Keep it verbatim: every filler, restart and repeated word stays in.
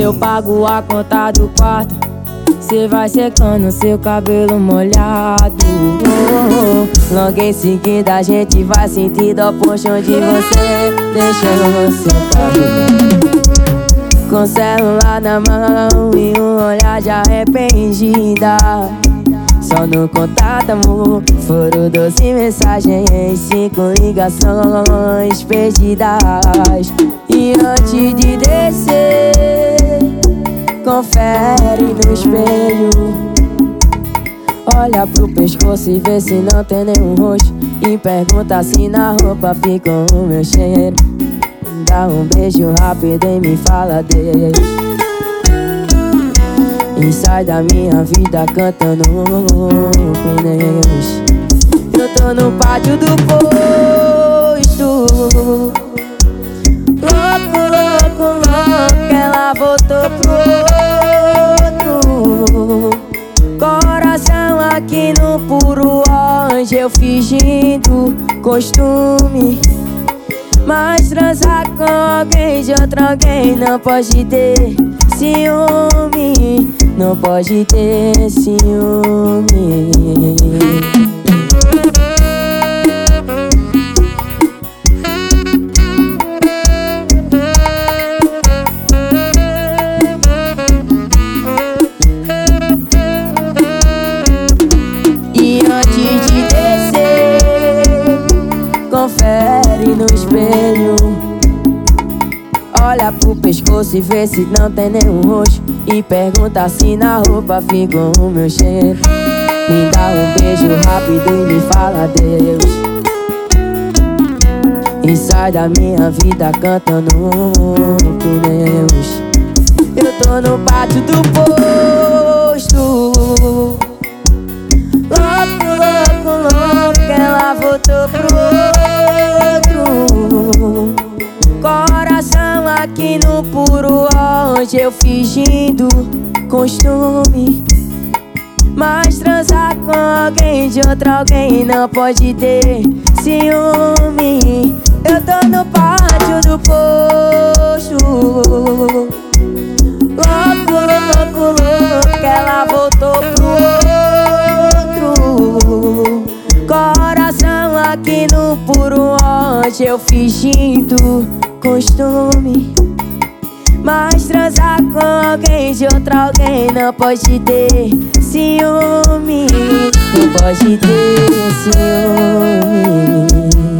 eu pago a conta do quarto, cê vai secando seu cabelo molhado. oh, oh. Logo em seguida a gente vai sentir o puxão de você, deixando seu cabelo com o celular na mão e um olhar de arrependida. Só no contato, amor, foram doze mensagens, cinco ligações perdidas. E antes de descer, confere no espelho, olha pro pescoço e vê se não tem nenhum roxo, e pergunta se na roupa fica o meu cheiro. Dá um beijo rápido e me fala Deus, e sai da minha vida cantando pneus. Eu tô no pátio do posto, louco, louco, louco, ela voltou pro outro. Coração aqui no puro onde eu fingindo costume, mas transar com alguém de outro alguém não pode ter ciúme, não pode ter ciúme. E antes de descer, confere no espelho, olha pro pescoço e vê se não tem nenhum roxo, e pergunta se na roupa fica o meu cheiro. Me dá um beijo rápido e me fala Deus, e sai da minha vida cantando pneus. Eu tô no pátio do posto, louco, louco, louco, ela voltou pro outro. Coração aqui no puro onde eu fingindo costume, mas transar com alguém de outro alguém não pode ter ciúme. Eu tô no pátio do posto, louco, louco, louco, ela voltou pro outro. Coração aqui no puro onde eu fingindo costume, mas transar com alguém de outro alguém não pode ter ciúme, não pode ter ciúme.